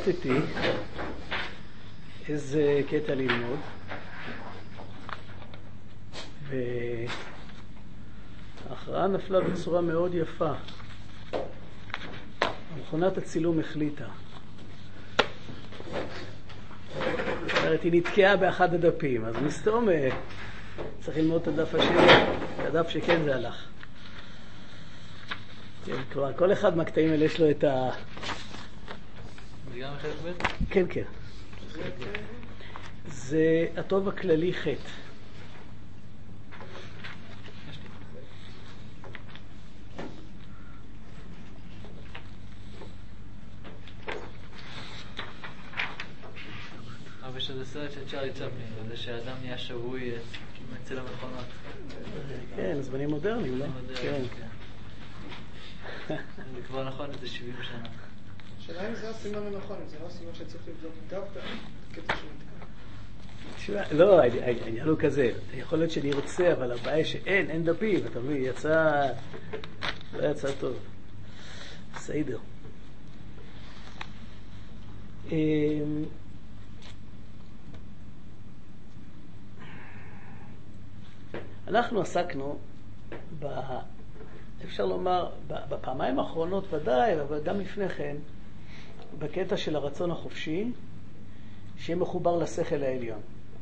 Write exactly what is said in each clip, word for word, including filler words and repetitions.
החלטתי איזה קטע ללמוד, וההכרעה נפלה בצורה מאוד יפה. מכונת הצילום החליטה. זאת אומרת, היא נתקעה באחד הדפים, אז מסתום צריך ללמוד את הדף השני, את הדף שכן זה הלך. כן, כלומר, כל אחד מהקטעים האלה יש לו את ה... זה גם חלק ב'? כן, כן. זה הטוב הכללי חטא. אבל יש איזה סרט של צ'רלי צ'פלין, וזה שהאדם נהיה שבוי אצל המכונות. כן, זמנים מודרניים, לא? כן. זה כבר נכון, זה שבעים שנה. השאלה אם זה הסימן הנכון, אם זה לא הסימן שצריך לבדוק דווקא קטע שנתקע. לא, העניין הוא כזה, יכול להיות שאני רוצה, אבל הבעיה שאין, אין דפים, אתה מבין, יצא, לא יצא טוב. בסדר. אנחנו עסקנו, ב, אפשר לומר, בפעמיים האחרונות ודאי, אבל גם לפני כן, בקטע של הרצון החופשי, שיהיה מחובר לשכל העליון.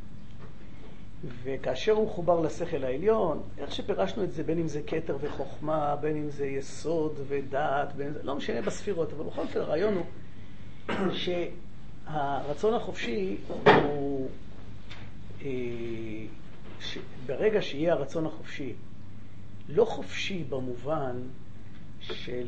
וכאשר הוא מחובר לשכל העליון, איך שפירשנו את זה, בין אם זה כתר וחוכמה, בין אם זה יסוד ודעת, בין אם זה, לא משנה בספירות, אבל בכל זאת הרעיון הוא שהרצון החופשי הוא, ברגע שיהיה הרצון החופשי, לא חופשי במובן של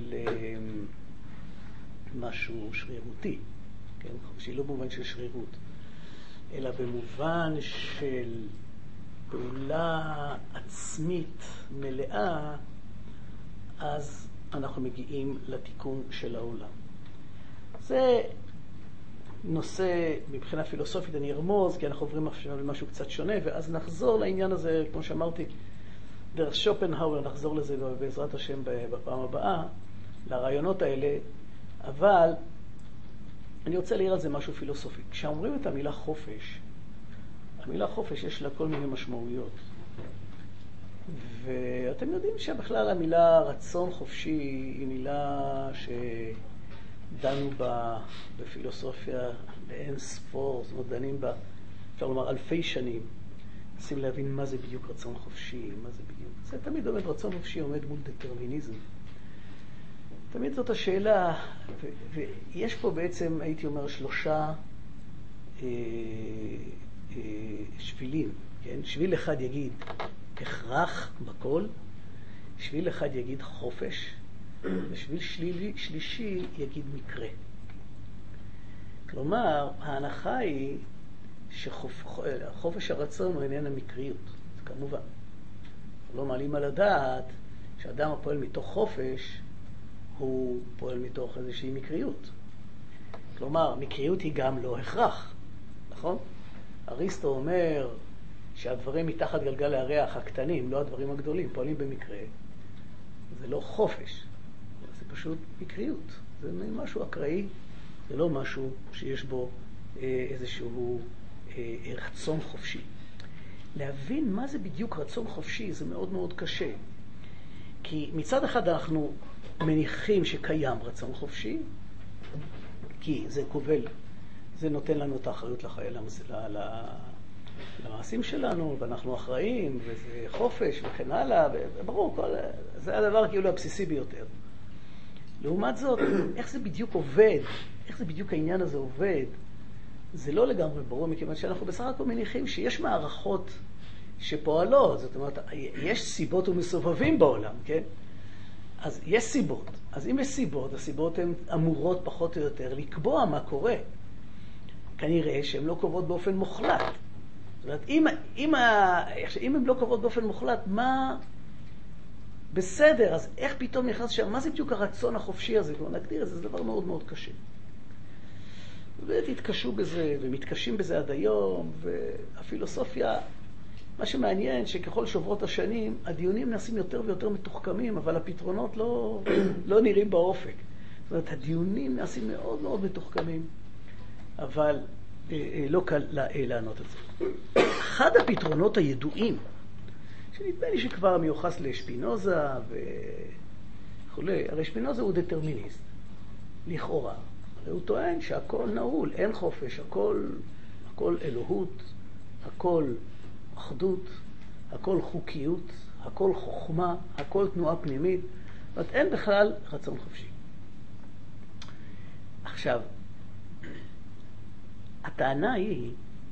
משהו שרירותי, כן? חופשי לא במובן של שרירות, אלא במובן של פעולה עצמית מלאה, אז אנחנו מגיעים לתיקון של העולם. זה נושא מבחינה פילוסופית, אני ארמוז, כי אנחנו עוברים עכשיו למשהו קצת שונה, ואז נחזור לעניין הזה, כמו שאמרתי, דרך שופנהאואר, נחזור לזה בעזרת השם בפעם הבאה, לרעיונות האלה, אבל אני רוצה להעיר על זה משהו פילוסופי. כשאומרים את המילה חופש, המילה חופש יש לה כל מיני משמעויות. ואתם יודעים שבכלל המילה רצון חופשי היא מילה שדנו בה בפילוסופיה באין ספור, זאת אומרת דנים בה, אפשר לומר אלפי שנים. נשים להבין מה זה בדיוק רצון חופשי, מה זה בדיוק. זה תמיד עומד, רצון חופשי עומד מול דטרמיניזם. תמיד זאת השאלה, ו- ויש פה בעצם, הייתי אומר, שלושה אה, אה, שבילים. כן? שביל אחד יגיד הכרח בכל, שביל אחד יגיד חופש, ושביל שלילי, שלישי יגיד מקרה. כלומר, ההנחה היא שחופש הרצון הוא עניין המקריות, כמובן. לא מעלים על הדעת שאדם הפועל מתוך חופש, הוא פועל מתוך איזושהי מקריות. כלומר, מקריות היא גם לא הכרח, נכון? אריסטו אומר שהדברים מתחת גלגל הירח הקטנים, לא הדברים הגדולים, פועלים במקרה. זה לא חופש, זה פשוט מקריות. זה משהו אקראי, זה לא משהו שיש בו איזשהו רצון חופשי. להבין מה זה בדיוק רצון חופשי זה מאוד מאוד קשה. כי מצד אחד אנחנו מניחים שקיים רצון חופשי, כי זה כובל, זה נותן לנו את האחריות לחיים, למעשים שלנו, ואנחנו אחראים, וזה חופש וכן הלאה, וברור, כל, זה הדבר כאילו הבסיסי ביותר. לעומת זאת, איך זה בדיוק עובד, איך זה בדיוק העניין הזה עובד, זה לא לגמרי ברור, מכיוון שאנחנו בסך הכל מניחים שיש מערכות שפועלות, זאת אומרת, יש סיבות ומסובבים בעולם, כן? אז יש סיבות. אז אם יש סיבות, הסיבות הן אמורות פחות או יותר לקבוע מה קורה. כנראה שהן לא קובעות באופן מוחלט. זאת אומרת, אם, אם, אם הן לא קובעות באופן מוחלט, מה... בסדר, אז איך פתאום נכנס שם? מה זה בדיוק הרצון החופשי הזה? כבר נגדיר את זה, זה דבר מאוד מאוד קשה. ותתקשו בזה, ומתקשים בזה עד היום, והפילוסופיה, מה שמעניין שככל שעוברות השנים, הדיונים נעשים יותר ויותר מתוחכמים, אבל הפתרונות לא, לא נראים באופק. זאת אומרת, הדיונים נעשים מאוד מאוד מתוחכמים. אבל לא קל לענות על זה. אחד הפתרונות הידועים, שנדמה לי שכבר מיוחס לשפינוזה וכולי, הרי שפינוזה הוא דטרמיניסט, לכאורה. הרי הוא טוען שהכל נעול, אין חופש, הכל, הכל אלוהות, הכל אחדות, הכל חוקיות, הכל חוכמה, הכל תנועה פנימית, זאת אומרת, אין בכלל רצון חופשי. עכשיו, הטענה היא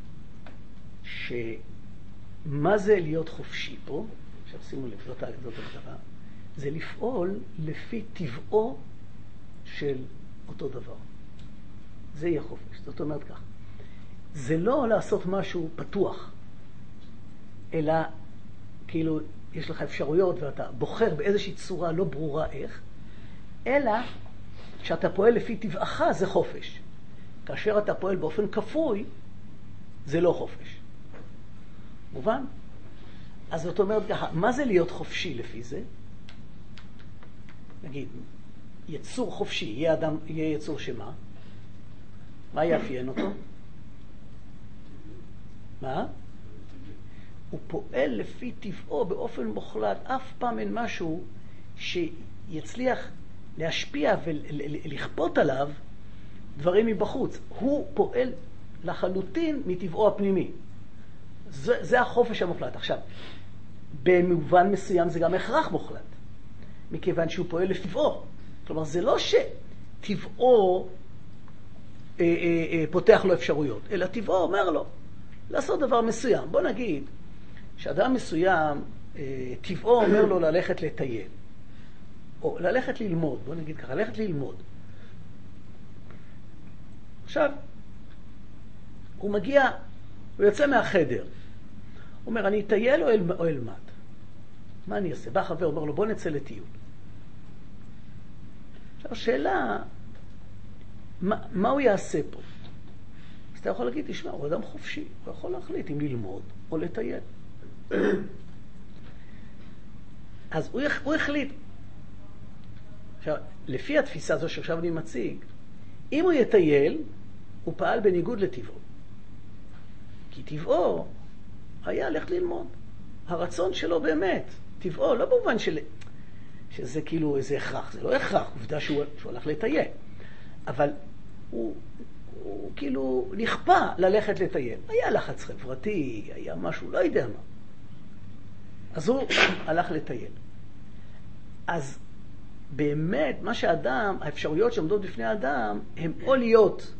שמה זה להיות חופשי פה, עכשיו שימו לב, זאת הגדרה, זה לפעול לפי טבעו של אותו דבר. זה יהיה חופש. זאת אומרת כך, זה לא לעשות משהו פתוח, אלא כאילו יש לך אפשרויות ואתה בוחר באיזושהי צורה לא ברורה איך, אלא כשאתה פועל לפי טבעך זה חופש. כאשר אתה פועל באופן כפוי, זה לא חופש. מובן? אז זאת אומרת ככה, מה זה להיות חופשי לפי זה? נגיד, יצור חופשי, יהיה, אדם, יהיה יצור שמה? מה יאפיין אותו? מה? הוא פועל לפי טבעו באופן מוחלט, אף פעם אין משהו שיצליח להשפיע ולכפות עליו דברים מבחוץ. הוא פועל לחלוטין מטבעו הפנימי. זה, זה החופש המוחלט. עכשיו, במובן מסוים זה גם הכרח מוחלט, מכיוון שהוא פועל לפי טבעו. כלומר, זה לא שטבעו אה, אה, אה, פותח לו אפשרויות, אלא טבעו אומר לו לעשות דבר מסוים. בוא נגיד שאדם מסוים, אה, טבעו אומר לו ללכת לטייל, או ללכת ללמוד, בוא נגיד ככה, ללכת ללמוד. עכשיו, הוא מגיע, הוא יוצא מהחדר, הוא אומר, אני אטייל או, אל, או אלמד? מה אני אעשה? בא חבר, אומר לו, בוא נצא לטיול. עכשיו, השאלה, מה, מה הוא יעשה פה? אז אתה יכול להגיד, תשמע, הוא אדם חופשי, הוא יכול להחליט אם ללמוד או לטייל. אז הוא, הוא החליט. עכשיו, לפי התפיסה הזו שעכשיו אני מציג, אם הוא יטייל, הוא פעל בניגוד לטבעו. כי טבעו היה ללכת ללמוד. הרצון שלו באמת, טבעו, לא במובן של, שזה כאילו איזה הכרח, זה לא הכרח, עובדה שהוא, שהוא הלך לטייל. אבל הוא, הוא כאילו נכפה ללכת לטייל. היה לחץ חברתי, היה משהו, לא יודע מה. אז הוא הלך לטייל. אז באמת, מה שהאדם, האפשרויות שעומדות בפני האדם, הם או להיות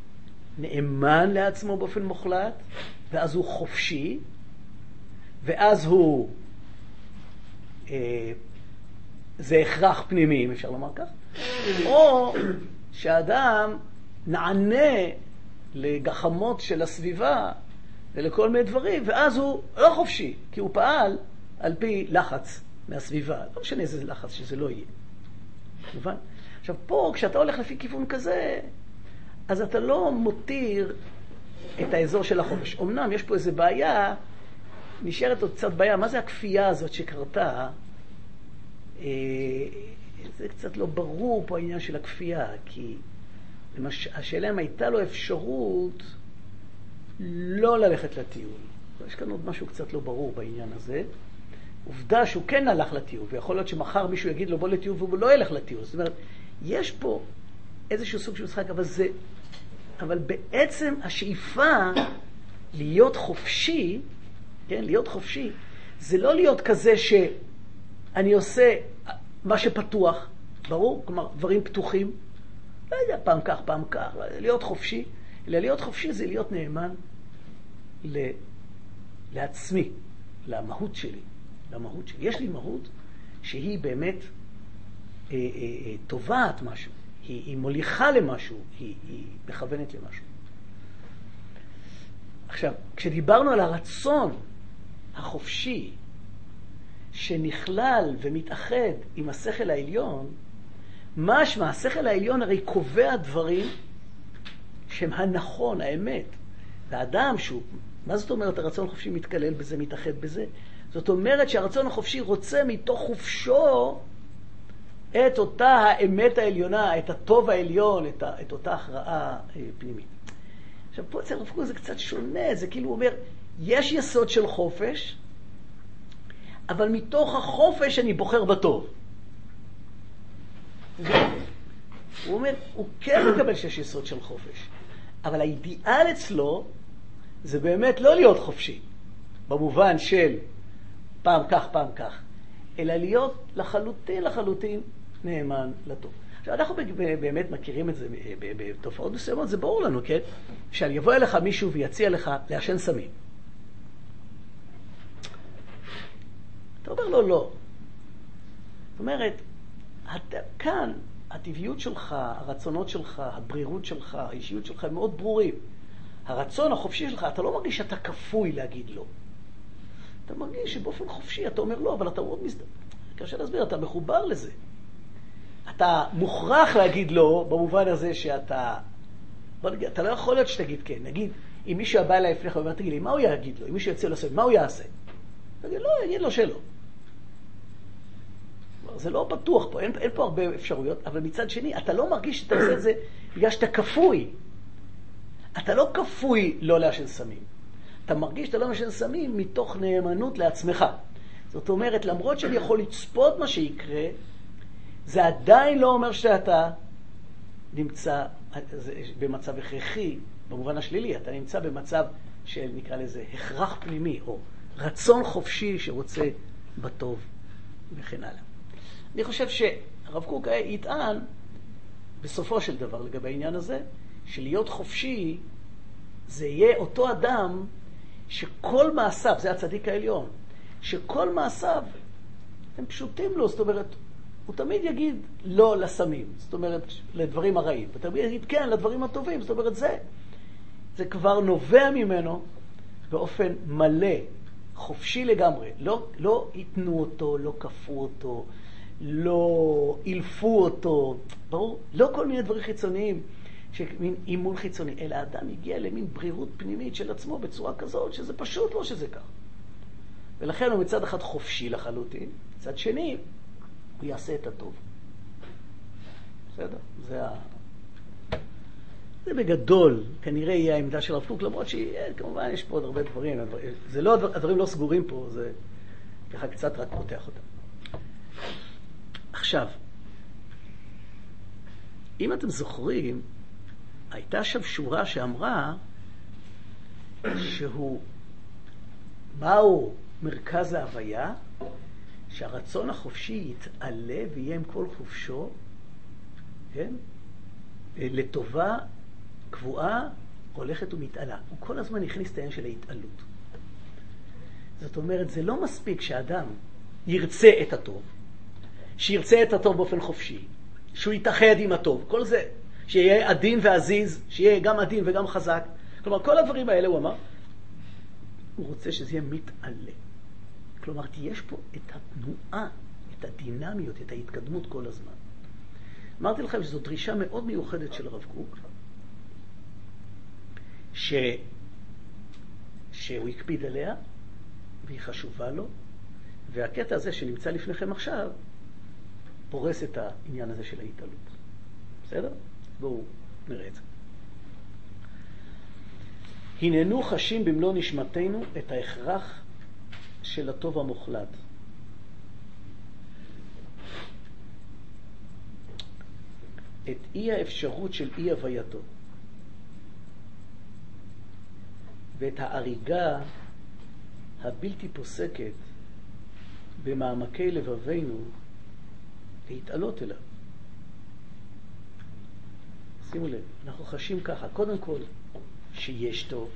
נאמן לעצמו באופן מוחלט, ואז הוא חופשי, ואז הוא, אה, זה הכרח פנימי, אם אפשר לומר כך, או שהאדם נענה לגחמות של הסביבה ולכל מיני דברים, ואז הוא לא חופשי, כי הוא פעל על פי לחץ מהסביבה. לא משנה איזה לחץ שזה לא יהיה. מובן? עכשיו פה, כשאתה הולך לפי כיוון כזה, אז אתה לא מותיר את האזור של החופש. אמנם יש פה איזו בעיה, נשארת עוד קצת בעיה. מה זה הכפייה הזאת שקרתה? אה, זה קצת לא ברור פה העניין של הכפייה, כי למש... השאלה אם הייתה לו אפשרות לא ללכת לטיול. יש כאן עוד משהו קצת לא ברור בעניין הזה. עובדה שהוא כן הלך לטיול, ויכול להיות שמחר מישהו יגיד לו בוא לטיול והוא לא ילך לטיול. זאת אומרת, יש פה איזשהו סוג של משחק, אבל זה, אבל בעצם השאיפה להיות חופשי, כן, להיות חופשי, זה לא להיות כזה שאני עושה מה שפתוח, ברור? כלומר, דברים פתוחים, לא יודע, פעם כך, פעם כך, להיות חופשי, אלא להיות חופשי זה להיות נאמן ל... לעצמי, למהות שלי. למהות שלי. יש לי מהות שהיא באמת אה, אה, אה, טובעת משהו, היא, היא מוליכה למשהו, היא, היא מכוונת למשהו. עכשיו, כשדיברנו על הרצון החופשי שנכלל ומתאחד עם השכל העליון, משמע, השכל העליון הרי קובע דברים שהם הנכון, האמת. והאדם שהוא, מה זאת אומרת הרצון החופשי מתקלל בזה, מתאחד בזה? זאת אומרת שהרצון החופשי רוצה מתוך חופשו את אותה האמת העליונה, את הטוב העליון, את, ה, את אותה הכרעה פנימית. עכשיו פה אצל הרב קוק זה קצת שונה, זה כאילו אומר, יש יסוד של חופש, אבל מתוך החופש אני בוחר בטוב. הוא אומר, הוא כן מקבל שיש יסוד של חופש, אבל האידיאל אצלו זה באמת לא להיות חופשי, במובן של פעם כך, פעם כך, אלא להיות לחלוטין, לחלוטין נאמן לטוב. עכשיו, אנחנו באמת מכירים את זה בתופעות מסוימות, זה ברור לנו, כן? שיבוא אליך מישהו ויציע לך לעשן סמים. אתה אומר לו, לא. זאת אומרת, כאן הטבעיות שלך, הרצונות שלך, הברירות שלך, האישיות שלך הם מאוד ברורים. הרצון החופשי שלך, אתה לא מרגיש שאתה כפוי להגיד לא. אתה מרגיש שבאופן חופשי אתה אומר לא, אבל אתה מאוד מזדהה. קשה להסביר, אתה מחובר לזה. אתה מוכרח להגיד לא, במובן הזה שאתה... בוא נגיד, אתה לא יכול להיות שתגיד כן. נגיד, אם מישהו הבא אליי לפניך ואומר, תגיד לי, מה הוא יגיד לו? אם מישהו יציע לו סביב, מה הוא יעשה? תגיד, לא, יגיד לו שלא. זה לא פתוח פה, אין, אין פה הרבה אפשרויות, אבל מצד שני, אתה לא מרגיש שאתה עושה את זה בגלל שאתה כפוי. אתה לא כפוי לא לעשן סמים. אתה מרגיש שאתה לא לעשן סמים מתוך נאמנות לעצמך. זאת אומרת, למרות שאני יכול לצפות מה שיקרה, זה עדיין לא אומר שאתה נמצא במצב הכרחי, במובן השלילי, אתה נמצא במצב של, נקרא לזה, הכרח פנימי, או רצון חופשי שרוצה בטוב וכן הלאה. אני חושב שהרב קוק יטען בסופו של דבר לגבי העניין הזה, שלהיות חופשי זה יהיה אותו אדם שכל מעשיו, זה הצדיק העליון, שכל מעשיו הם פשוטים לו, זאת אומרת, הוא תמיד יגיד לא לסמים, זאת אומרת, לדברים הרעים, ותמיד יגיד כן לדברים הטובים, זאת אומרת, זה, זה כבר נובע ממנו באופן מלא, חופשי לגמרי, לא, לא יתנו אותו, לא כפו אותו, לא אילפו אותו, ברור, לא כל מיני דברים חיצוניים, מין אימון חיצוני, אלא האדם הגיע למין ברירות פנימית של עצמו בצורה כזאת, שזה פשוט לא שזה כך. ולכן הוא מצד אחד חופשי לחלוטין, מצד שני, הוא יעשה את הטוב. בסדר? זה ה... זה בגדול, כנראה יהיה העמדה של הרב קוק, למרות שכמובן יש פה עוד הרבה דברים, זה לא, הדברים לא סגורים פה, זה ככה קצת רק פותח אותם. עכשיו, אם אתם זוכרים, הייתה שם שורה שאמרה שהוא, מהו מרכז ההוויה? שהרצון החופשי יתעלה ויהיה עם כל חופשו, כן? לטובה קבועה, הולכת ומתעלה. הוא כל הזמן הכניס את העניין של ההתעלות. זאת אומרת, זה לא מספיק שאדם ירצה את הטוב, שירצה את הטוב באופן חופשי, שהוא יתאחד עם הטוב, כל זה, שיהיה עדין ועזיז, שיהיה גם עדין וגם חזק. כלומר, כל הדברים האלה הוא אמר, הוא רוצה שזה יהיה מתעלה. כלומר, יש פה את התנועה, את הדינמיות, את ההתקדמות כל הזמן. אמרתי לכם שזו דרישה מאוד מיוחדת של הרב קוק, ש... שהוא הקפיד עליה, והיא חשובה לו, והקטע הזה שנמצא לפניכם עכשיו, פורס את העניין הזה של ההתעלות. בסדר? בואו נראה את זה. הננו חשים במלוא נשמתנו את ההכרח של הטוב המוחלט. את אי האפשרות של אי הווייתו. ואת ההריגה הבלתי פוסקת במעמקי לבבינו להתעלות אליו. שימו לב, אנחנו חשים ככה, קודם כל שיש טוב,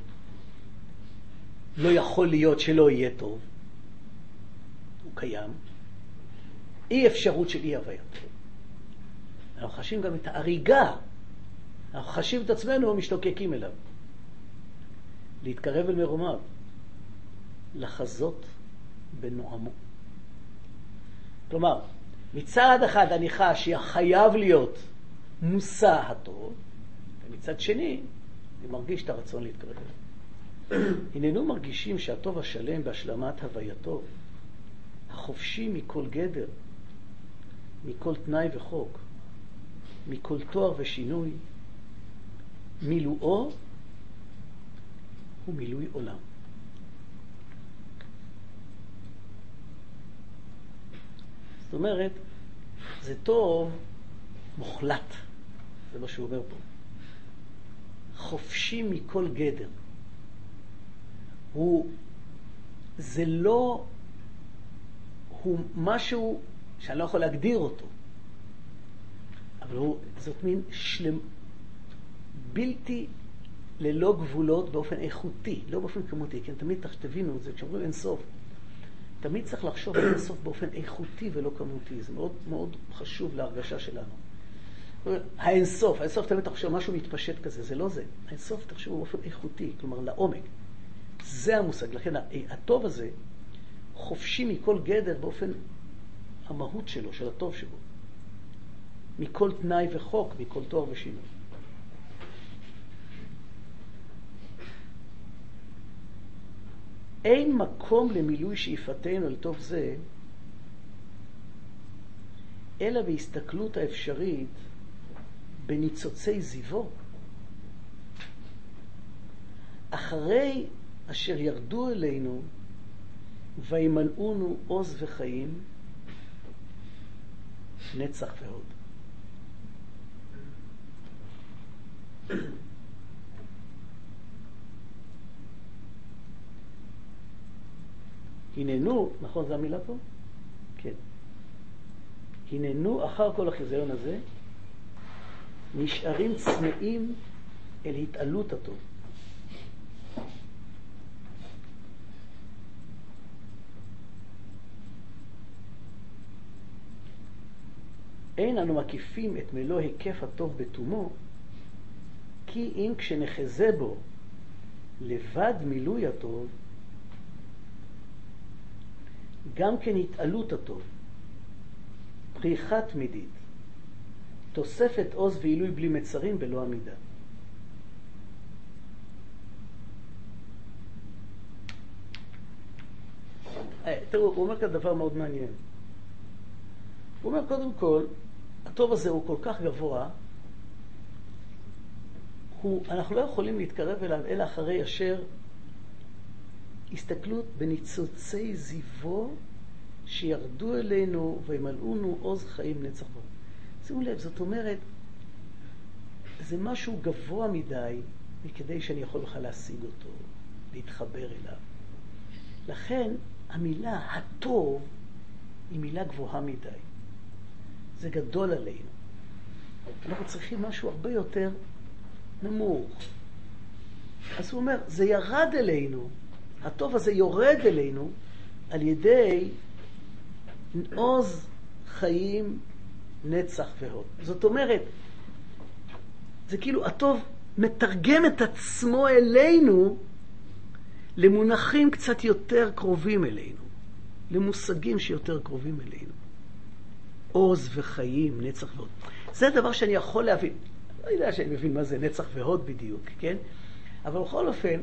לא יכול להיות שלא יהיה טוב, הוא קיים, אי אפשרות של אי הוויה. אנחנו חשים גם את ההריגה, אנחנו חשים את עצמנו משתוקקים אליו, להתקרב אל מרומיו, לחזות בנועמו. כלומר, מצד אחד אני חש שחייב להיות מושא הטוב, ומצד שני אני מרגיש את הרצון להתקרב אליו. הננו מרגישים שהטוב השלם בהשלמת הווייתו, החופשי מכל גדר, מכל תנאי וחוק, מכל תואר ושינוי, מילואו הוא מילוי עולם. זאת אומרת, זה טוב מוחלט, זה מה שהוא אומר פה. חופשי מכל גדר. הוא, זה לא, הוא משהו שאני לא יכול להגדיר אותו, אבל הוא, זאת מין שלם, בלתי ללא גבולות באופן איכותי, לא באופן כמותי, כי תמיד תבינו את זה, כשאומרים אינסוף, תמיד צריך לחשוב על אינסוף באופן איכותי ולא כמותי, זה מאוד מאוד חשוב להרגשה שלנו. האינסוף, האינסוף תמיד תחשוב משהו מתפשט כזה, זה לא זה. האינסוף תחשוב באופן איכותי, כלומר לעומק. זה המושג, לכן הטוב הזה חופשי מכל גדר באופן המהות שלו, של הטוב שבו. מכל תנאי וחוק, מכל תואר ושינוי. אין מקום למילוי שאיפתנו לטוב זה, אלא בהסתכלות האפשרית בניצוצי זיוו. אחרי אשר ירדו אלינו וימלאונו עוז וחיים, נצח והוד. הננו, נכון זו המילה פה? כן. הננו אחר כל החיזיון הזה, נשארים צמאים אל התעלות הטוב. אין אנו מקיפים את מלוא היקף הטוב בתומו, כי אם כשנחזה בו לבד מילוי הטוב, גם כן התעלות הטוב, פריחה תמידית, תוספת עוז ועילוי בלי מצרים בלא עמידה. תראו, הוא אומר כאן דבר מאוד מעניין. הוא אומר קודם כל, הטוב הזה הוא כל כך גבוה, הוא, אנחנו לא יכולים להתקרב אליו אלא אחרי אשר הסתכלות בניצוצי זיוו שירדו אלינו וימלאונו עוז חיים נצח בו. שימו לב, זאת אומרת, זה משהו גבוה מדי מכדי שאני יכול בכלל להשיג אותו, להתחבר אליו. לכן המילה הטוב היא מילה גבוהה מדי. זה גדול עלינו. אנחנו צריכים משהו הרבה יותר נמוך. אז הוא אומר, זה ירד אלינו, הטוב הזה יורד אלינו על ידי עוז חיים נצח והוד. זאת אומרת, זה כאילו הטוב מתרגם את עצמו אלינו למונחים קצת יותר קרובים אלינו, למושגים שיותר קרובים אלינו. עוז וחיים, נצח והוד. זה דבר שאני יכול להבין. לא יודע שאני מבין מה זה נצח והוד בדיוק, כן? אבל בכל אופן,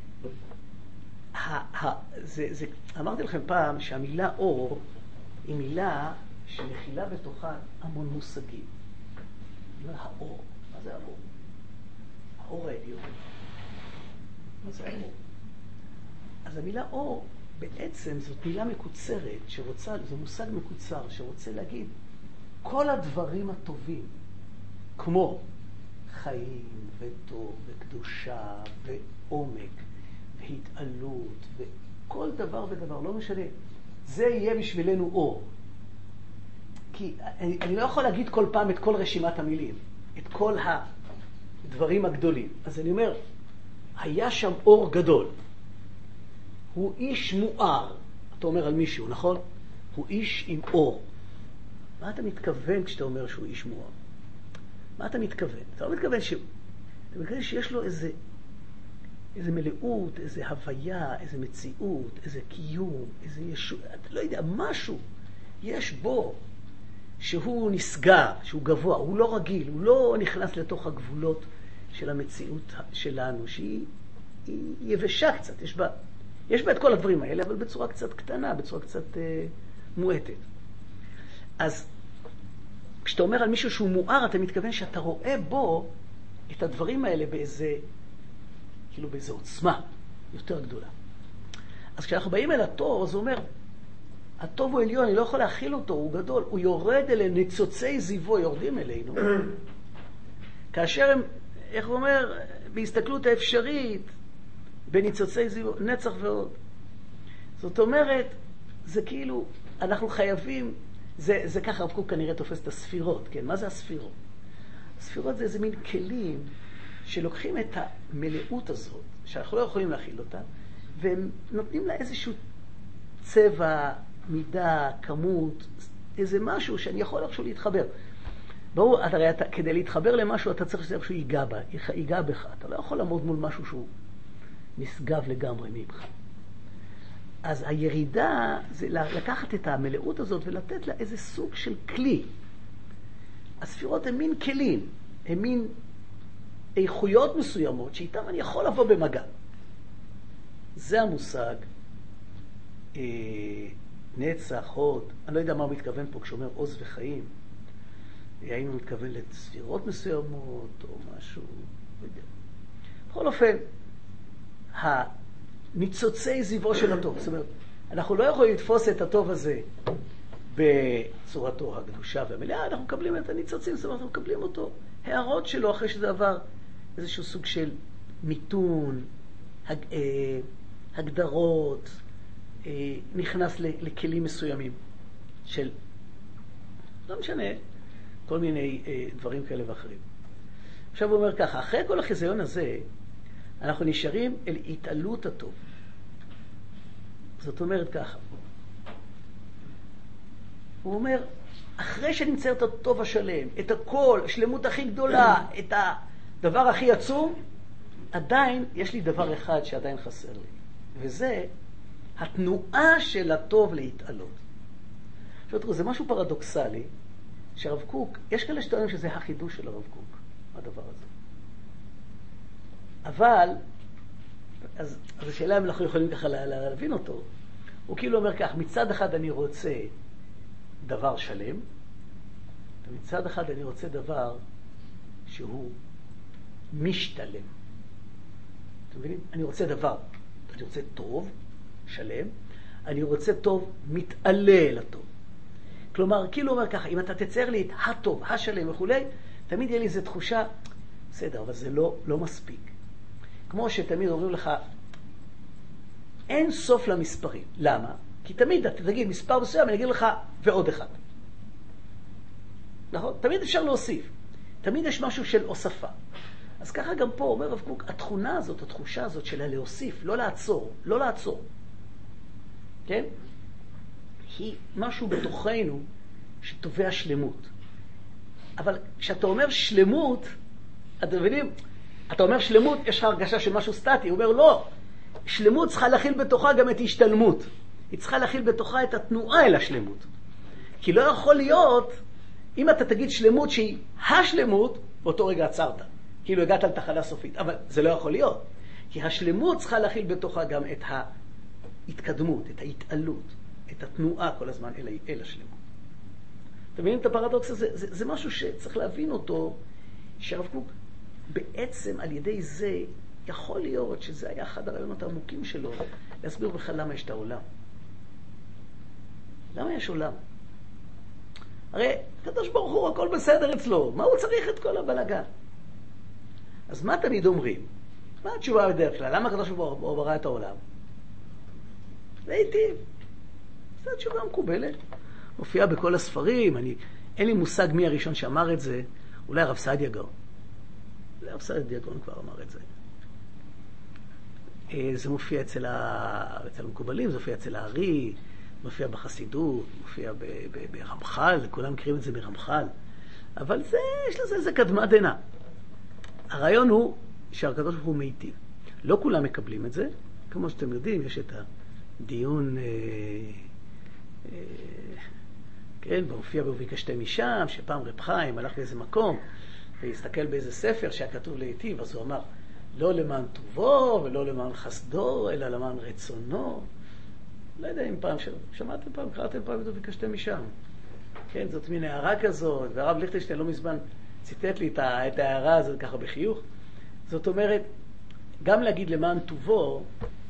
ה- ה- זה, זה, אמרתי לכם פעם שהמילה אור היא מילה שמכילה בתוכה המון מושגים. האור, מה זה האור? האור העליון. מה זה האור? אז המילה אור בעצם זאת מילה מקוצרת שרוצה, זה מושג מקוצר שרוצה להגיד כל הדברים הטובים, כמו חיים וטוב וקדושה ועומק והתעלות וכל דבר ודבר, לא משנה, זה יהיה בשבילנו אור. כי אני, אני לא יכול להגיד כל פעם את כל רשימת המילים, את כל הדברים הגדולים. אז אני אומר, היה שם אור גדול. הוא איש מואר, אתה אומר על מישהו, נכון? הוא איש עם אור. מה אתה מתכוון כשאתה אומר שהוא איש מואר? מה אתה מתכוון? אתה לא מתכוון ש... אתה מתכוון שיש לו איזה, איזה מלאות, איזה הוויה, איזה מציאות, איזה קיום, איזה ישוע, אתה לא יודע, משהו יש בו שהוא נסגר, שהוא גבוה, הוא לא רגיל, הוא לא נכנס לתוך הגבולות של המציאות שלנו, שהיא היא יבשה קצת, יש בה, יש בה את כל הדברים האלה, אבל בצורה קצת קטנה, בצורה קצת אה, מועטת. אז כשאתה אומר על מישהו שהוא מואר, אתה מתכוון שאתה רואה בו את הדברים האלה באיזה, כאילו באיזה עוצמה. יותר גדולה. אז כשאנחנו באים אל הטוב, אז הוא אומר, הטוב הוא עליון, אני לא יכול להכיל אותו, הוא גדול, הוא יורד אלינו, ניצוצי זיוו יורדים אלינו. כאשר הם, איך הוא אומר, בהסתכלות האפשרית, בניצוצי זיוו, נצח ועוד. זאת אומרת, זה כאילו, אנחנו חייבים, זה, זה ככה הרב קוק כנראה תופס את הספירות, כן? מה זה הספירות? הספירות זה איזה מין כלים שלוקחים את המלאות הזאת, שאנחנו לא יכולים להכיל אותה, והם נותנים לה איזשהו צבע, מידה, כמות, איזה משהו שאני יכול איכשהו להתחבר. ברור, הרי אתה, כדי להתחבר למשהו אתה צריך שזה איכשהו ייגע בה, ייגע בך. אתה לא יכול לעמוד מול משהו שהוא נשגב לגמרי ממך. אז הירידה זה לקחת את המלאות הזאת ולתת לה איזה סוג של כלי. הספירות הן מין כלים, הן מין איכויות מסוימות שאיתם אני יכול לבוא במגע. זה המושג אה, נצח, הוד. אני לא יודע מה הוא מתכוון פה כשאומר עוז וחיים. האם הוא מתכוון לספירות מסוימות או משהו, לא יודע. בכל אופן, הניצוצי זיוו של הטוב. זאת אומרת, אנחנו לא יכולים לתפוס את הטוב הזה בצורתו הקדושה והמלאה, אנחנו מקבלים את הניצוצים, זאת אומרת, אנחנו מקבלים אותו. הערות שלו אחרי שזה עבר איזשהו סוג של מיתון, הג, אה, הגדרות, אה, נכנס לכלים מסוימים של, לא משנה, כל מיני אה, דברים כאלה ואחרים. עכשיו הוא אומר ככה, אחרי כל החיזיון הזה, אנחנו נשארים אל התעלות הטוב. זאת אומרת ככה. הוא אומר, אחרי שנמצא את הטוב השלם, את הכל, השלמות הכי גדולה, את הדבר הכי עצום, עדיין יש לי דבר אחד שעדיין חסר לי. וזה התנועה של הטוב להתעלות. עכשיו תראו, זה משהו פרדוקסלי, שהרב קוק, יש כאלה שטוענים שזה החידוש של הרב קוק, הדבר הזה. אבל, אז, אז השאלה אם אנחנו יכולים ככה להבין אותו, הוא כאילו אומר כך, מצד אחד אני רוצה דבר שלם, ומצד אחד אני רוצה דבר שהוא משתלם. אתם מבינים? אני רוצה דבר, אני רוצה טוב, שלם, אני רוצה טוב, מתעלה אל הטוב. כלומר, כאילו אומר ככה, אם אתה תצייר לי את הטוב, השלם וכו', תמיד יהיה לי איזו תחושה, בסדר, אבל זה לא, לא מספיק. כמו שתמיד אומרים לך, אין סוף למספרים. למה? כי תמיד אתה תגיד מספר מסוים, אני אגיד לך ועוד אחד. נכון? תמיד אפשר להוסיף. תמיד יש משהו של הוספה. אז ככה גם פה אומר רב קוק, התכונה הזאת, התחושה הזאת של להוסיף, לא לעצור, לא לעצור. כן? היא משהו בתוכנו שתובע שלמות. אבל כשאתה אומר שלמות, אתם מבינים? אתה אומר שלמות, יש לך הרגשה של משהו סטטי. הוא אומר לא, שלמות צריכה להכיל בתוכה גם את השתלמות. היא צריכה להכיל בתוכה את התנועה אל השלמות. כי לא יכול להיות, אם אתה תגיד שלמות שהיא השלמות, באותו רגע עצרת. כאילו הגעת על תחנה סופית. אבל זה לא יכול להיות. כי השלמות צריכה להכיל בתוכה גם את ההתקדמות, את ההתעלות, את התנועה כל הזמן אל, אל השלמות. אתם מבינים את הפרדוקס הזה? זה, זה משהו שצריך להבין אותו, שהרב קוק בעצם על ידי זה יכול להיות שזה היה אחד הרעיונות העמוקים שלו, להסביר בכלל למה יש את העולם. למה יש עולם? הרי הקדוש ברוך הוא הכל בסדר אצלו, מה הוא צריך את כל הבלגן? אז מה תמיד אומרים? מה התשובה בדרך כלל? למה הקדוש ברוך הוא ברא את העולם? לעתים. זו התשובה מקובלת. מופיעה בכל הספרים, אני, אין לי מושג מי הראשון שאמר את זה, אולי הרב סעדיה גאון. אולי הרב סעדיה גאון כבר אמר את זה. זה מופיע אצל, ה... אצל המקובלים, זה מופיע אצל הארי, מופיע בחסידות, מופיע ב... ב... ברמח"ל, כולם מכירים את זה ברמח"ל. אבל זה, יש לזה איזה קדמה דנה. הרעיון הוא שהקדוש ברוך הוא מיטיב. לא כולם מקבלים את זה, כמו שאתם יודעים, יש את הדיון, אה, אה, כן, מופיע בביקשתי משם, שפעם רב חיים הלך באיזה מקום, והסתכל באיזה ספר שהיה כתוב להיטיב, אז הוא אמר, לא למען טובו ולא למען חסדו, אלא למען רצונו. לא יודע אם פעם שם, שמעתם פעם, קראתם פעם את ביקשתי משם. כן, זאת מין הערה כזאת, והרב ליכטנשטיין לא מזמן ציטט לי את ההערה הזאת ככה בחיוך. זאת אומרת, גם להגיד למען טובו,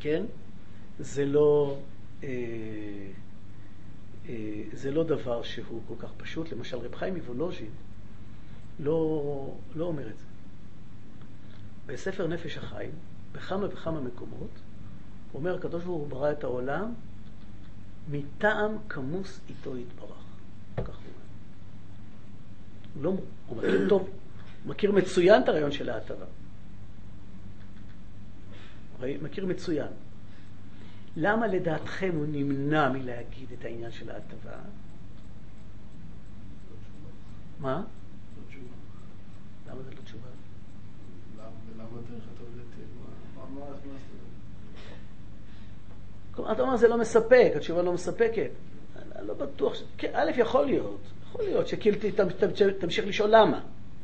כן? זה לא, אה, אה, זה לא דבר שהוא כל כך פשוט. למשל, רב חיים מוולוז'ין לא, לא אומר את זה. בספר נפש החיים, בכמה וכמה מקומות, הוא אומר, הקדוש ברוך הוא ברא את העולם מטעם כמוס איתו יתברך. כך הוא אומר. הוא לא, הוא מכיר טוב, הוא מכיר מצוין את הרעיון של ההטבה. הוא מכיר מצוין. למה לדעתכם הוא נמנע מלהגיד את העניין של ההטבה? מה? לא תשובה. למה זה לא תשובה? למה דרך הטוב לטבע? מה הכנסת? כלומר, אתה אומר, זה לא מספק, התשובה לא מספקת. אני לא בטוח ש... א', יכול להיות. יכול להיות שכאילו תמשיך לשאול למה.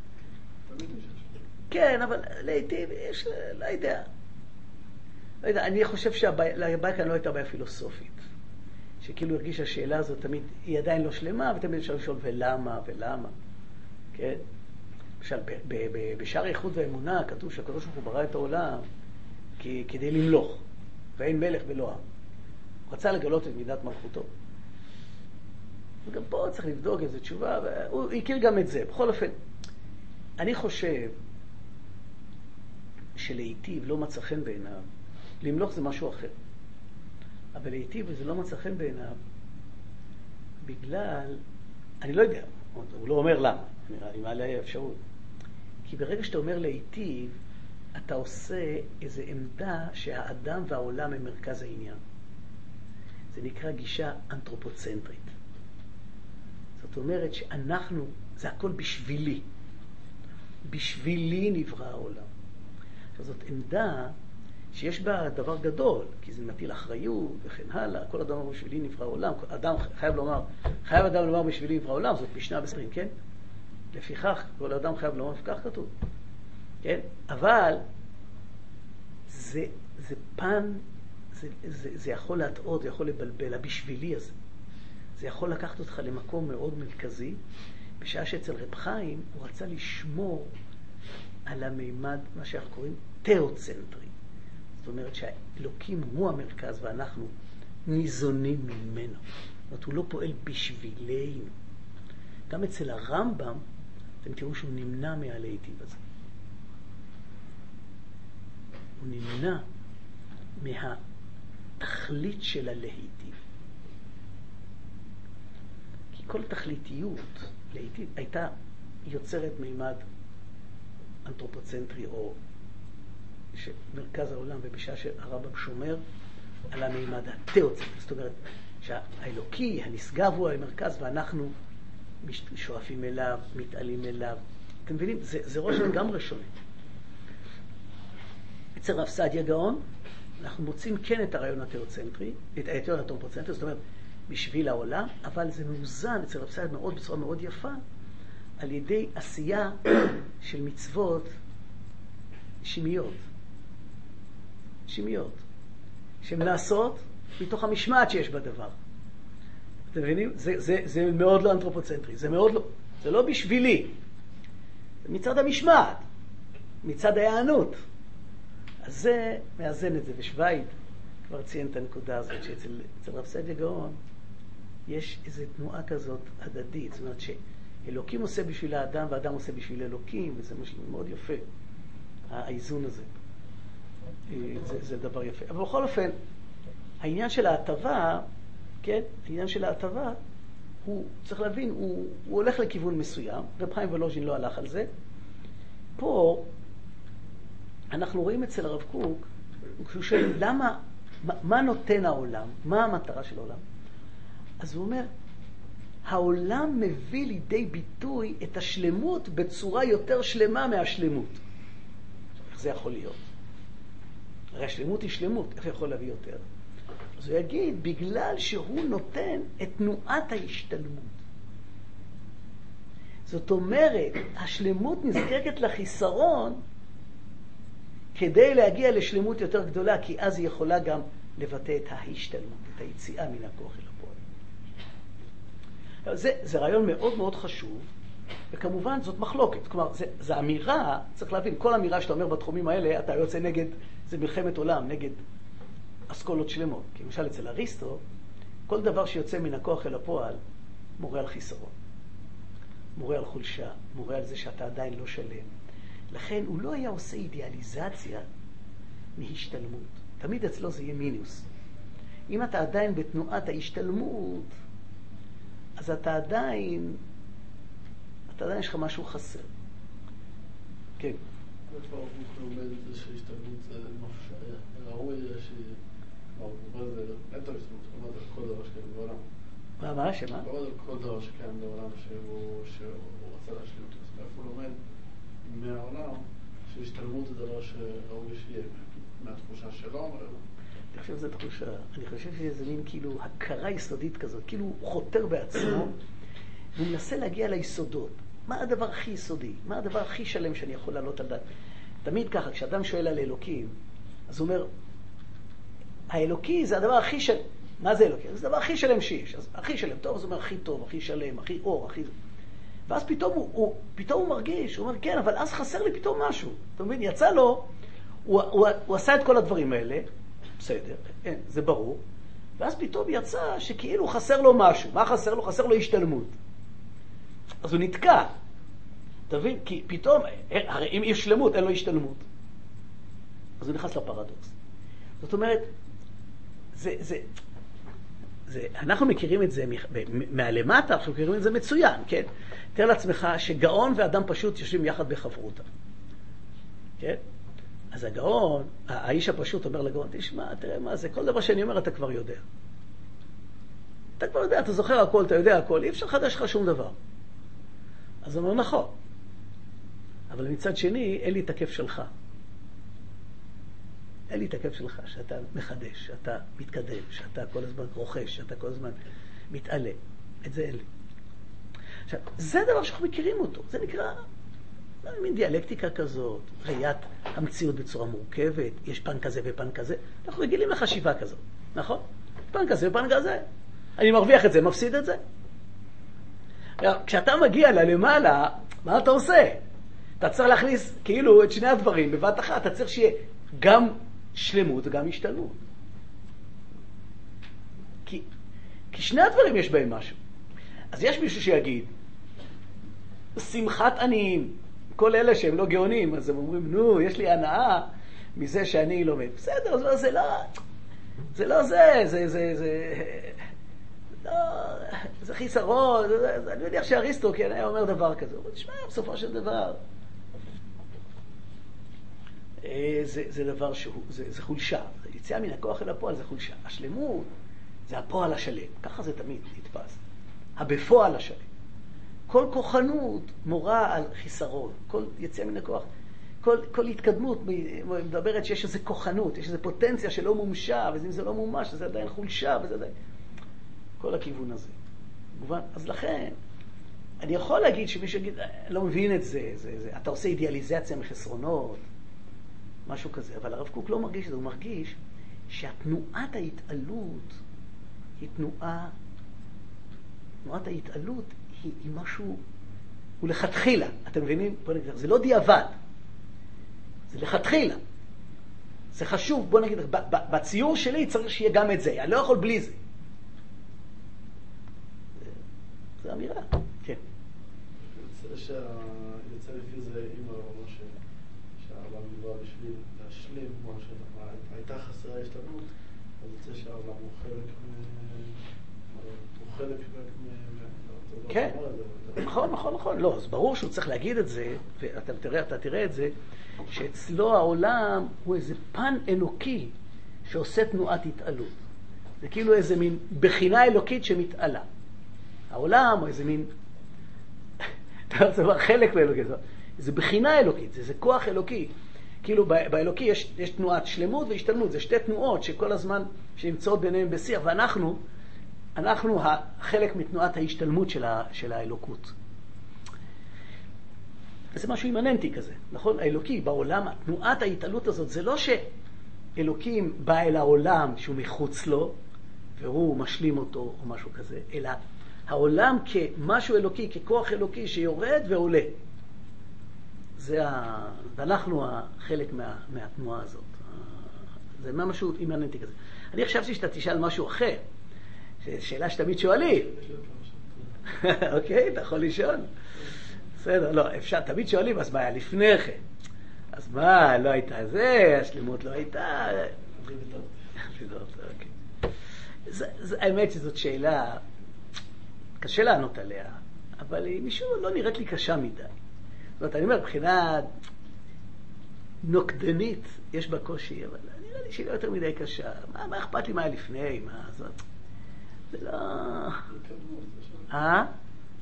כן, אבל לעתים יש... לא יודע. לא יודע, אני חושב שהבעיה כאן לא הייתה בעיה פילוסופית. שכאילו הרגיש שהשאלה הזאת תמיד היא עדיין לא שלמה, ותמיד אפשר לשאול ולמה, ולמה. כן? למשל, בשער האיחוד והאמונה כתוב שהקדוש ברוך הוא ברא את העולם כדי למלוך, ואין מלך ולא עם. הוא רצה לגלות את מידת מלכותו. וגם פה צריך לבדוק איזו תשובה, והוא הכיר גם את זה. בכל אופן, אני חושב שלעיתיב לא מצא חן בעיניו. למלוך זה משהו אחר. אבל לעיתיב זה לא מצא חן בעיניו בגלל, אני לא יודע, הוא לא אומר למה, נראה לי מעלה אפשרות. כי ברגע שאתה אומר לעיתיב, אתה עושה איזו עמדה שהאדם והעולם הם מרכז העניין. זה נקרא גישה אנתרופוצנטרית. זאת אומרת שאנחנו, זה הכל בשבילי. בשבילי נברא העולם. עכשיו זאת עמדה שיש בה דבר גדול, כי זה מטיל אחריות וכן הלאה. כל אדם אומר בשבילי נברא העולם. אדם חייב לומר, חייב אדם לומר בשבילי נברא העולם, זאת משנה בספרים, כן? לפיכך, כל אדם חייב לומר, כך כתוב. כן? אבל זה, זה פן, זה, זה, זה יכול להטעות, זה יכול לבלבל, הבשבילי הזה. זה יכול לקחת אותך למקום מאוד מרכזי, בשעה שאצל רב חיים הוא רצה לשמור על המימד, מה שאנחנו קוראים תיאוצנטרי. זאת אומרת שהאלוקים הוא המרכז ואנחנו ניזונים ממנו. זאת אומרת, הוא לא פועל בשבילנו. גם אצל הרמב"ם, אתם תראו שהוא נמנע מהלהיטיב הזה. הוא נמנע מהתכלית של הלהיטיב. כי כל תכליתיות להיטיב הייתה יוצרת מימד אנתרופוצנטרי או שמרכז העולם, ובשעה שהרמב"ם שומר על המימד התיאוצנטרי. זאת אומרת שהאלוקי, הנשגב הוא המרכז ואנחנו שואפים אליו, מתעלים אליו. אתם מבינים? זה, זה ראש לגמרי שונה. אצל רב סעדיה גאון, אנחנו מוצאים כן את הרעיון התיאוצנטרי, את הרעיון האנתרופוצנטרי, זאת אומרת, בשביל העולם, אבל זה מאוזן אצל רב סעדיה מאוד, בצורה מאוד יפה, על ידי עשייה של מצוות שמיות. שמיות. שהן נעשות מתוך המשמעת שיש בדבר. אתם מבינים? זה, זה, זה מאוד לא אנתרופוצנטרי. זה מאוד לא, זה לא בשבילי. זה מצד המשמעת. מצד ההיענות. אז זה מאזן את זה. ושווייד כבר ציין את הנקודה הזאת, שאצל רב סעדיה גאון יש איזו תנועה כזאת הדדית. זאת אומרת שאלוקים עושה בשביל האדם והאדם עושה בשביל אלוקים, וזה מאוד יפה. האיזון הזה. זה, זה דבר יפה. אבל בכל אופן, העניין של ההטבה, כן? העניין של ההטבה, הוא, צריך להבין, הוא, הוא הולך לכיוון מסוים, רב חיים וולוז'ין לא הלך על זה. פה, אנחנו רואים אצל הרב קוק, כשהוא שואל, למה, מה, מה נותן העולם? מה המטרה של העולם? אז הוא אומר, העולם מביא לידי ביטוי את השלמות בצורה יותר שלמה מהשלמות. איך זה יכול להיות? הרי השלמות היא שלמות, איך יכול להביא יותר? אז הוא יגיד, בגלל שהוא נותן את תנועת ההשתלמות. זאת אומרת, השלמות נזקקת לחיסרון כדי להגיע לשלמות יותר גדולה, כי אז היא יכולה גם לבטא את ההשתלמות, את היציאה מן הכוח אל הפועל. זה, זה רעיון מאוד מאוד חשוב, וכמובן זאת מחלוקת. כלומר, זה, זה אמירה, צריך להבין, כל אמירה שאתה אומר בתחומים האלה, אתה יוצא נגד, זה מלחמת עולם, נגד אסכולות שלמות. כי למשל אצל אריסטו, כל דבר שיוצא מן הכוח אל הפועל, מורה על חיסרון. מורה על חולשה, מורה על זה שאתה עדיין לא שלם. לכן הוא לא היה עושה אידיאליזציה מהשתלמות. תמיד אצלו זה יהיה מינוס. אם אתה עדיין בתנועת ההשתלמות, אז אתה עדיין, אתה עדיין יש לך משהו חסר. כן. איפה הוא לומד את זה שהשתלמות זה משהו שהיה ראוי שהיא, מה הוא אומר זה נטו השתלמות, הוא אומר זה כל דבר שקיים בעולם. מה, מה, שמה? הוא אומר כל דבר שקיים בעולם שהוא רצה להשלים אותו. אז איפה הוא לומד מהעולם שהשתלמות זה דבר שראוי שיהיה מהתחושה שלו? אני חושב שזו תחושה, אני חושב שזה מין כאילו הכרה יסודית כזאת, כאילו הוא חותר בעצמו והוא מנסה להגיע ליסודות. מה הדבר הכי יסודי? מה הדבר הכי שלם שאני יכול לעלות על דעת? תמיד ככה, כשאדם שואל על אלוקים, אז הוא אומר, האלוקי זה הדבר הכי שלם. מה זה אלוקי? זה הדבר הכי שלם שיש. אז הכי שלם, טוב, אז הוא אומר הכי טוב, הכי שלם, הכי אור, הכי... ואז פתאום הוא, הוא, פתאום הוא מרגיש, הוא אומר, כן, אבל אז חסר לי פתאום משהו. אתה מבין? יצא לו, הוא, הוא, הוא עשה את כל הדברים האלה, בסדר, אין, זה ברור, ואז פתאום יצא שכאילו חסר לו משהו. מה חסר לו? חסר לו השתלמות. אז הוא נתקע. תבין? כי פתאום, הרי אם יש שלמות, אין לו השתלמות. אז הוא נכנס לפרדוקס. זאת אומרת, זה, זה, זה, אנחנו מכירים את זה מהלמטה, אנחנו מכירים את זה מצוין, כן? תאר לעצמך שגאון ואדם פשוט יושבים יחד בחברותה. כן? אז הגאון, האיש הפשוט אומר לגאון, תשמע, תראה מה זה, כל דבר שאני אומר אתה כבר יודע. אתה כבר יודע, אתה זוכר הכל, אתה יודע הכל, אי אפשר לחדש לך שום דבר. אז הוא אומר, נכון. אבל מצד שני, אין לי את הכיף שלך. אין לי את הכיף שלך, שאתה מחדש, שאתה מתקדם, שאתה כל הזמן רוכש, שאתה כל הזמן מתעלה. את זה אין לי. עכשיו, זה דבר שאנחנו מכירים אותו. זה נקרא, מין דיאלקטיקה כזאת, ראיית המציאות בצורה מורכבת, יש פן כזה ופן כזה. אנחנו רגילים לחשיבה כזאת, נכון? פן כזה ופן כזה. אני מרוויח את זה, מפסיד את זה. כשאתה מגיע ללמעלה, מה אתה עושה? אתה צריך להכניס כאילו את שני הדברים בבת אחת, אתה צריך שיהיה גם שלמות וגם השתלמות. כי, כי שני הדברים יש בהם משהו. אז יש מישהו שיגיד, שמחת עניים, כל אלה שהם לא גאונים, אז הם אומרים, נו, יש לי הנאה מזה שאני לומד. בסדר, זה, זה לא, זה לא זה, זה, זה, זה, לא, זה חיסרון, זה, זה, אני יודע שאריסטו, כן, היה אומר דבר כזה. הוא אומר, תשמע, בסופו של דבר, זה, זה דבר שהוא, זה, זה חולשה. יציאה מן הכוח אל הפועל זה חולשה. השלמות זה הפועל השלם. ככה זה תמיד נתפס. הבפועל השלם. כל כוחנות מורה על חיסרון. כל יציאה מן הכוח, כל, כל התקדמות מדברת שיש איזו כוחנות, יש איזו פוטנציה שלא מומשה, ואם זה לא מומש, זה עדיין חולשה, וזה עדיין... כל הכיוון הזה. מובן? אז לכן, אני יכול להגיד שמישהו יגיד, לא מבין את זה, זה, זה, אתה עושה אידיאליזציה מחסרונות, משהו כזה, אבל הרב קוק לא מרגיש את זה, הוא מרגיש שהתנועת ההתעלות היא תנועה, תנועת ההתעלות היא, היא משהו, הוא לכתחילה, אתם מבינים? בוא נגיד, זה לא דיעבד, זה לכתחילה. זה חשוב, בוא נגיד, בציור שלי צריך שיהיה גם את זה, אני לא יכול בלי זה. זה אמירה, כן. יוצא לפי זה, אם הרמה שהעולם נברא בשביל להשלים, כמו שהייתה חסרה השתנות, אז יוצא שהעולם הוא חלק הוא חלק כן, נכון, נכון, נכון. לא, אז ברור שהוא צריך להגיד את זה, ואתה תראה, אתה תראה את זה, שאצלו העולם הוא איזה פן אלוקי שעושה תנועת התעלות. זה כאילו איזה מין בחינה אלוקית שמתעלה. העולם הוא איזה מין, זה כבר חלק באלוקית, זה בחינה אלוקית, זה, זה כוח אלוקי. כאילו באלוקי יש, יש תנועת שלמות והשתלמות, זה שתי תנועות שכל הזמן שנמצאות ביניהם בשיח, ואנחנו, אנחנו חלק מתנועת ההשתלמות של, ה, של האלוקות. זה משהו אימננטי כזה, נכון? האלוקי בעולם, תנועת ההתעלות הזאת, זה לא שאלוקים בא אל העולם שהוא מחוץ לו, והוא משלים אותו או משהו כזה, אלא העולם כמשהו אלוקי, ככוח אלוקי שיורד ועולה. זה ה... ואנחנו חלק מה... מהתנועה הזאת. זה משהו אימננטי כזה. אני חשבתי שאתה תשאל משהו אחר. שאלה שתמיד שואלים. אוקיי, אתה יכול לשאול. בסדר, לא, אפשר, תמיד שואלים, אז מה היה לפני כן? אז מה, לא הייתה זה, השלמות לא הייתה... האמת שזאת שאלה, קשה לענות עליה, אבל היא משום לא נראית לי קשה מדי. זאת אומרת, אני אומר, מבחינה נוקדנית, יש בה קושי, אבל נראה לי שהיא לא יותר מדי קשה. מה, מה אכפת לי מה היה לפני? מה, זאת... זה לא... אה?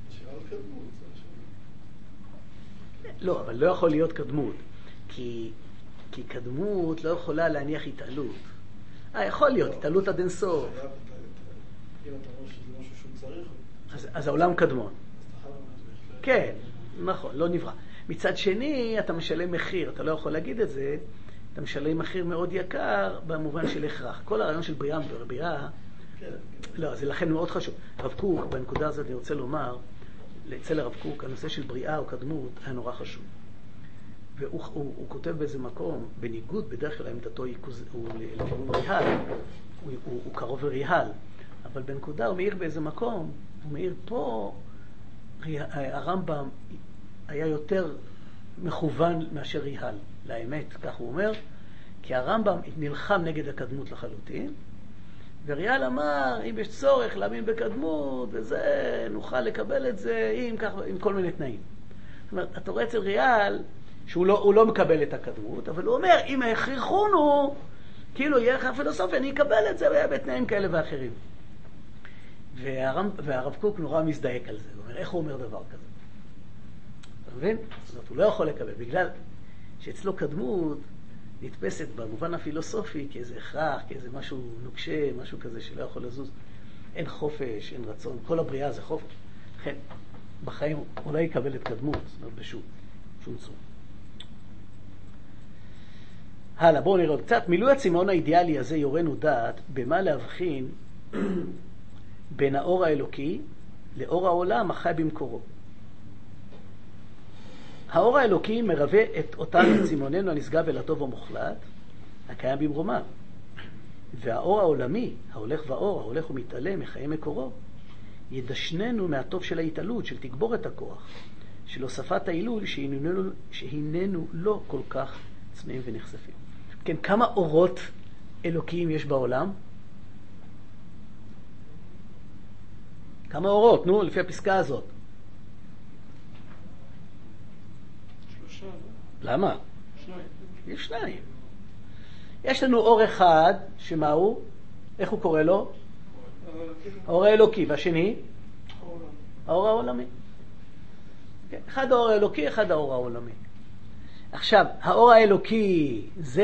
לא, אבל לא יכול להיות קדמות, כי, כי קדמות לא יכולה להניח התעלות. אה, יכול להיות, התעלות עד אינסוף. אם אתה אומר שזה משהו שהוא צריך... אז, אז העולם קדמון. כן, נכון, לא נברא. מצד שני, אתה משלם מחיר, אתה לא יכול להגיד את זה, אתה משלם מחיר מאוד יקר במובן של הכרח. כל הרעיון של בריאה ובריאה, לא, זה לכן מאוד חשוב. הרב קוק, בנקודה הזאת אני רוצה לומר, אצל הרב קוק, הנושא של בריאה או קדמות היה נורא חשוב. והוא הוא, הוא כותב באיזה מקום, בניגוד בדרך כלל עמדתו הוא, הוא, הוא ריהל, הוא, הוא, הוא קרוב לריהל, אבל בנקודה הוא מאיר באיזה מקום, הוא מאיר פה, הרמב"ם היה יותר מכוון מאשר ריהל, לאמת, כך הוא אומר, כי הרמב"ם נלחם נגד הקדמות לחלוטין, וריהל אמר, אם יש צורך להאמין בקדמות, וזה, נוכל לקבל את זה עם, כך, עם כל מיני תנאים. זאת אומרת, אתה רואה אצל ריהל, שהוא לא, הוא לא מקבל את הקדמות, אבל הוא אומר, אם הכריחונו, כאילו יהיה לך פילוסופיה, אני אקבל את זה בתנאים כאלה ואחרים. והרב, והרב קוק נורא מזדהק על זה. הוא אומר, איך הוא אומר דבר כזה? אתה מבין? זאת אומרת, הוא לא יכול לקבל, בגלל שאצלו קדמות נתפסת במובן הפילוסופי כאיזה הכרח, כאיזה משהו נוקשה, משהו כזה שלא יכול לזוז. אין חופש, אין רצון, כל הבריאה זה חופש. לכן, בחיים הוא לא יקבל את קדמות, זאת אומרת, בשום, שום צור. הלאה, בואו נראה עוד קצת. מילוי הצמאון האידיאלי הזה יורנו דעת במה להבחין בין האור האלוקי לאור העולם החי במקורו. האור האלוקי מרווה את אותנו, צמאוננו הנשגב אל הטוב המוחלט, הקיים במרומיו. והאור העולמי, ההולך ואור, ההולך ומתעלה מחיי מקורו, ידשננו מהטוב של ההתעלות, של תגבור את הכוח, של הוספת ההילול שהיננו, שהיננו לא כל כך צמאים ונחשפים. כן, כמה אורות אלוקיים יש בעולם? כמה אורות? נו, לפי הפסקה הזאת. שלושה. למה? שניים. יש שניים. יש לנו אור אחד, שמה הוא? איך הוא קורא לו? האור האלוקי. והשני? האור העולמי. אחד האור האלוקי, אחד האור העולמי. עכשיו, האור האלוקי זה,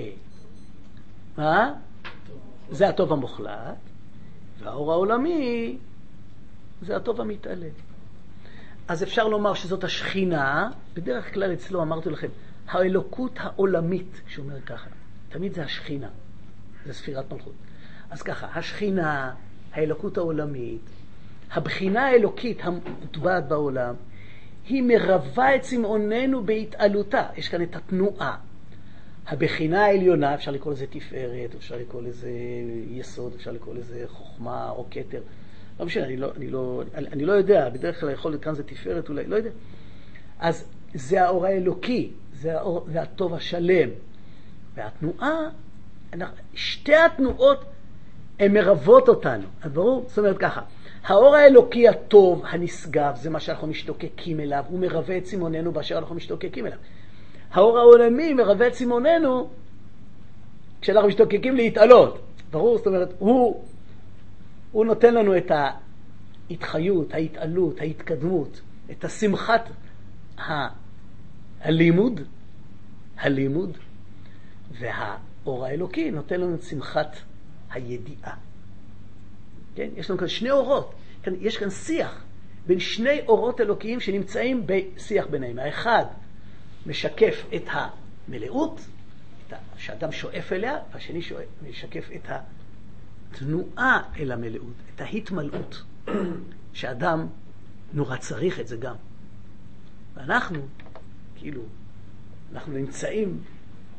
מה? זה הטוב המוחלט, והאור העולמי זה הטוב המתעלה. אז אפשר לומר שזאת השכינה, בדרך כלל אצלו אמרתי לכם, האלוקות העולמית, שאומר ככה, תמיד זה השכינה, זה ספירת מלכות. אז ככה, השכינה, האלוקות העולמית, הבחינה האלוקית המוטבעת בעולם, היא מרווה את צמאוננו בהתעלותה. יש כאן את התנועה. הבחינה העליונה, אפשר לקרוא לזה תפארת, אפשר לקרוא לזה יסוד, אפשר לקרוא לזה חוכמה או כתר. לא משנה, אני לא, אני לא, אני לא יודע, בדרך כלל יכול להיות כאן זה תפארת, אולי, לא יודע. אז זה האור האלוקי, זה, האור, זה הטוב השלם. והתנועה, שתי התנועות הן מרבות אותנו. אז ברור? זאת אומרת ככה, האור האלוקי הטוב, הנשגב, זה מה שאנחנו משתוקקים אליו, הוא מרווה את צמאוננו באשר אנחנו משתוקקים אליו. האור העולמי מרווה את צמאוננו כשאנחנו משתוקקים להתעלות. ברור? זאת אומרת, הוא, הוא נותן לנו את ההתחיות, ההתעלות, ההתקדמות, את השמחת ה... הלימוד, הלימוד, והאור האלוקי נותן לנו את שמחת הידיעה. כן? יש לנו כאן שני אורות. כאן, יש כאן שיח בין שני אורות אלוקיים שנמצאים בשיח ביניהם. האחד משקף את המלאות, את ה... שאדם שואף אליה, והשני שואף, משקף את התנועה אל המלאות, את ההתמלאות, שאדם נורא צריך את זה גם. ואנחנו, כאילו, אנחנו נמצאים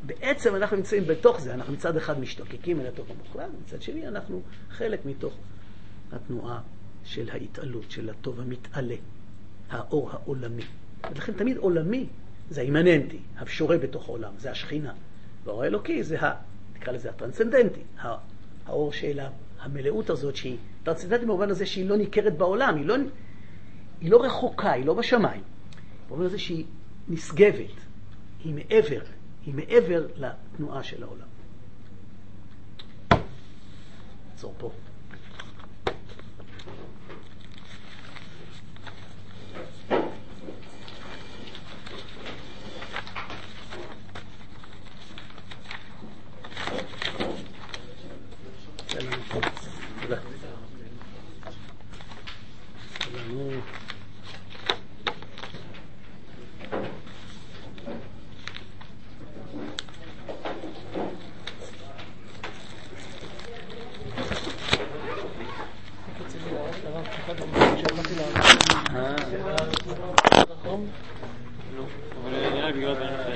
בעצם אנחנו נמצאים בתוך זה, אנחנו מצד אחד משתוקקים אל הטוב המוחלט, מצד שני אנחנו חלק מתוך התנועה של ההתעלות, של הטוב המתעלה, האור העולמי. ולכן תמיד עולמי זה האימננטי, השורה בתוך העולם, זה השכינה. והאור האלוקי זה, ה, נקרא לזה הטרנסצנדנטי, האור של המלאות הזאת שהיא טרנסצנדנטית במובן הזה שהיא לא ניכרת בעולם, היא לא, היא לא רחוקה, היא לא בשמיים. במובן הזה שהיא נשגבת, היא מעבר, היא מעבר לתנועה של העולם. עצור פה. תודה. נו. אבל נראה לי בגלל